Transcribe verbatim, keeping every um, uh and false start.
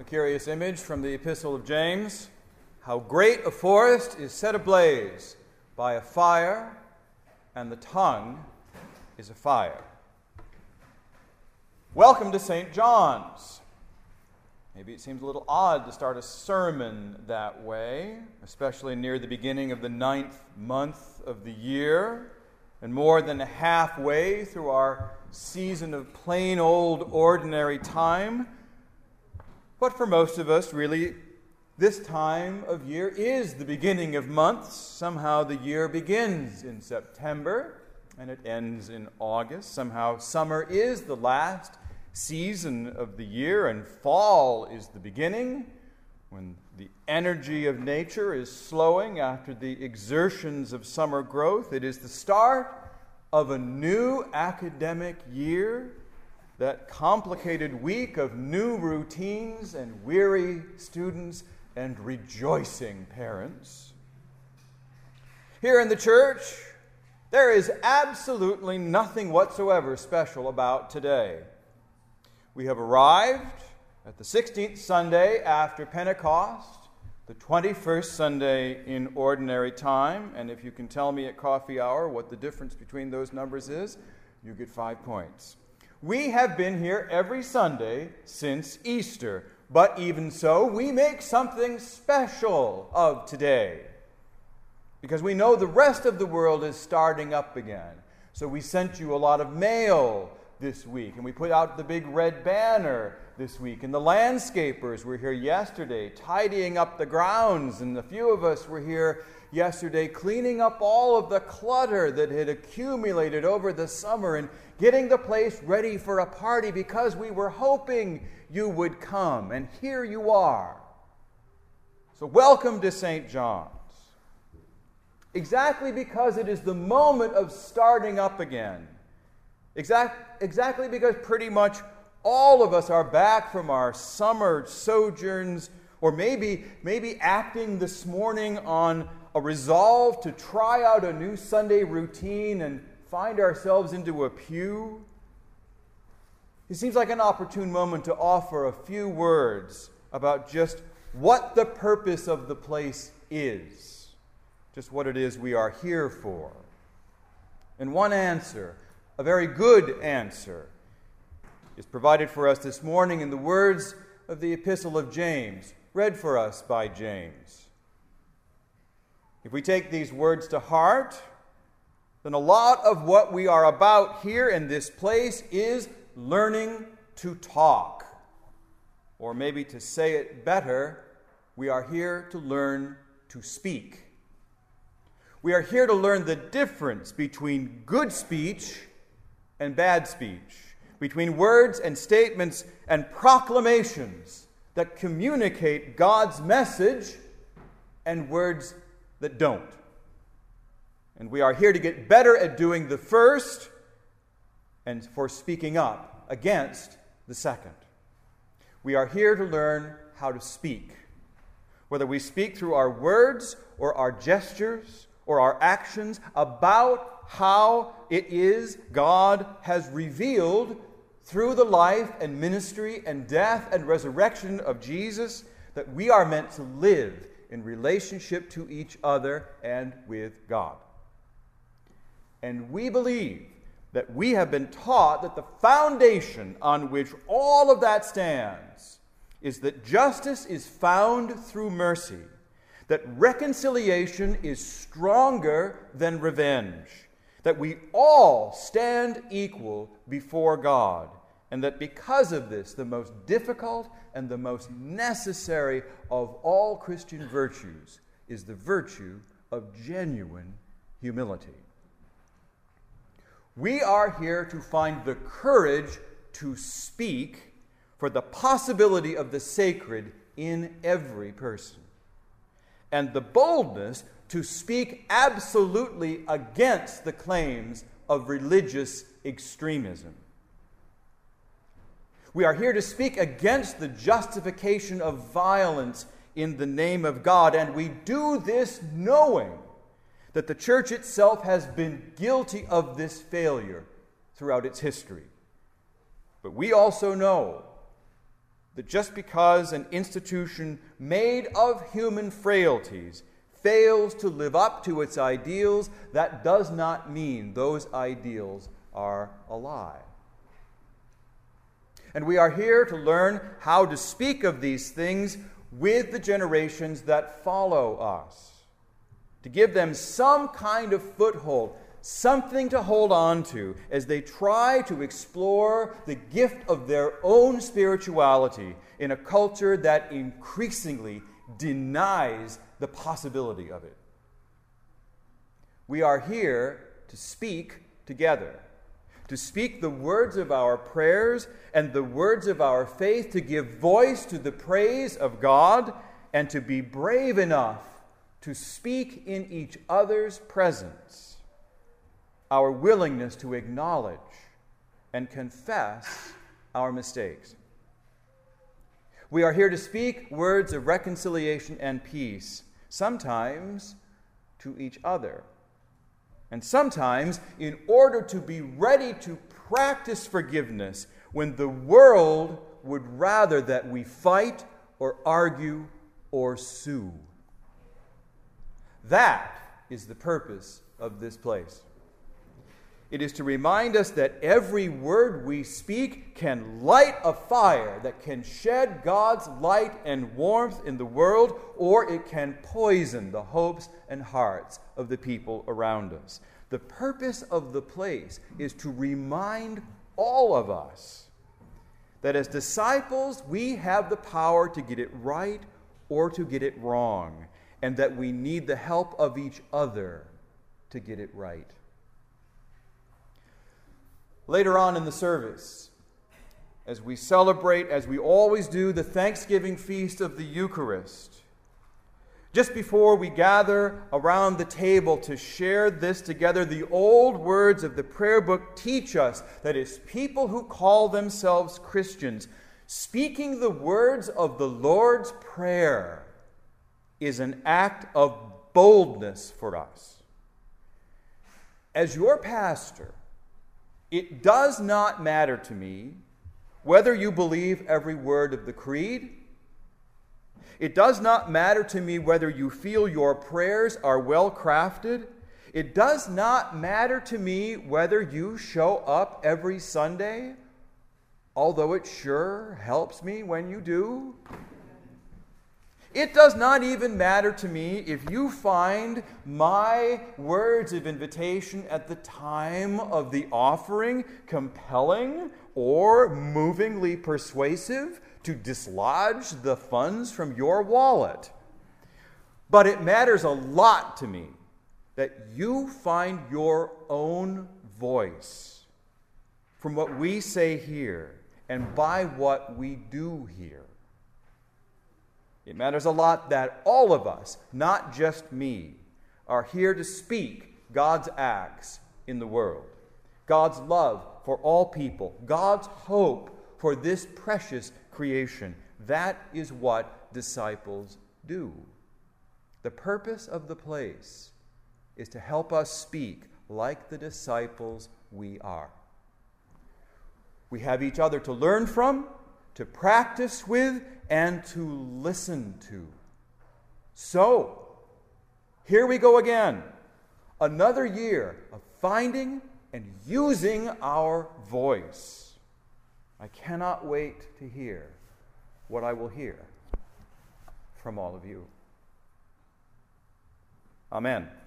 curious image from the Epistle of James. How great a forest is set ablaze by a fire, and the tongue is a fire. Welcome to Saint John's. Maybe it seems a little odd to start a sermon that way, especially near the beginning of the ninth month of the year, and more than halfway through our season of plain old ordinary time. But for most of us, really, this time of year is the beginning of months. Somehow the year begins in September and it ends in August. Somehow summer is the last season of the year and fall is the beginning, when the energy of nature is slowing after the exertions of summer growth. It is the start of a new academic year, that complicated week of new routines and weary students and rejoicing parents. Here in the church, there is absolutely nothing whatsoever special about today. We have arrived at the sixteenth Sunday after Pentecost, the twenty-first Sunday in ordinary time, and if you can tell me at coffee hour what the difference between those numbers is, you get five points. We have been here every Sunday since Easter, but even so, we make something special of today, because we know the rest of the world is starting up again. So we sent you a lot of mail this week, and we put out the big red banner this week, and the landscapers were here yesterday tidying up the grounds, and a few of us were here yesterday cleaning up all of the clutter that had accumulated over the summer and getting the place ready for a party, because we were hoping you would come, and here you are. So welcome to Saint John's. Exactly because it is the moment of starting up again. Exact, exactly because pretty much all of us are back from our summer sojourns, or maybe, maybe acting this morning on a resolve to try out a new Sunday routine and find ourselves into a pew. It seems like an opportune moment to offer a few words about just what the purpose of the place is, just what it is we are here for. And one answer, a very good answer, is provided for us this morning in the words of the Epistle of James, read for us by James. If we take these words to heart, then a lot of what we are about here in this place is learning to talk. Or maybe to say it better, we are here to learn to speak. We are here to learn the difference between good speech and bad speech, between words and statements and proclamations that communicate God's message and words that don't. And we are here to get better at doing the first and for speaking up against the second. We are here to learn how to speak, whether we speak through our words or our gestures or our actions, about how it is God has revealed through the life and ministry and death and resurrection of Jesus that we are meant to live in relationship to each other and with God. And we believe that we have been taught that the foundation on which all of that stands is that justice is found through mercy, that reconciliation is stronger than revenge, that we all stand equal before God, and that because of this, the most difficult and the most necessary of all Christian virtues is the virtue of genuine humility. We are here to find the courage to speak for the possibility of the sacred in every person, and the boldness to speak absolutely against the claims of religious extremism. We are here to speak against the justification of violence in the name of God, and we do this knowing that the church itself has been guilty of this failure throughout its history. But we also know that just because an institution made of human frailties fails to live up to its ideals, that does not mean those ideals are a lie. And we are here to learn how to speak of these things with the generations that follow us, to give them some kind of foothold, something to hold on to as they try to explore the gift of their own spirituality in a culture that increasingly denies the possibility of it. We are here to speak together, to speak the words of our prayers and the words of our faith, to give voice to the praise of God, and to be brave enough to speak in each other's presence our willingness to acknowledge and confess our mistakes. We are here to speak words of reconciliation and peace, sometimes to each other, and sometimes in order to be ready to practice forgiveness when the world would rather that we fight or argue or sue. That is the purpose of this place. It is to remind us that every word we speak can light a fire that can shed God's light and warmth in the world, or it can poison the hopes and hearts of the people around us. The purpose of the place is to remind all of us that as disciples we have the power to get it right or to get it wrong, and that we need the help of each other to get it right. Later on in the service, as we celebrate, as we always do, the Thanksgiving feast of the Eucharist, just before we gather around the table to share this together, the old words of the prayer book teach us that as people who call themselves Christians, speaking the words of the Lord's Prayer is an act of boldness for us. As your pastor, it does not matter to me whether you believe every word of the creed. It does not matter to me whether you feel your prayers are well crafted. It does not matter to me whether you show up every Sunday, although it sure helps me when you do. It does not even matter to me if you find my words of invitation at the time of the offering compelling or movingly persuasive to dislodge the funds from your wallet. But it matters a lot to me that you find your own voice from what we say here and by what we do here. It matters a lot that all of us, not just me, are here to speak God's acts in the world, God's love for all people, God's hope for this precious creation. That is what disciples do. The purpose of the place is to help us speak like the disciples we are. We have each other to learn from, to practice with, and to listen to. So, here we go again. Another year of finding and using our voice. I cannot wait to hear what I will hear from all of you. Amen.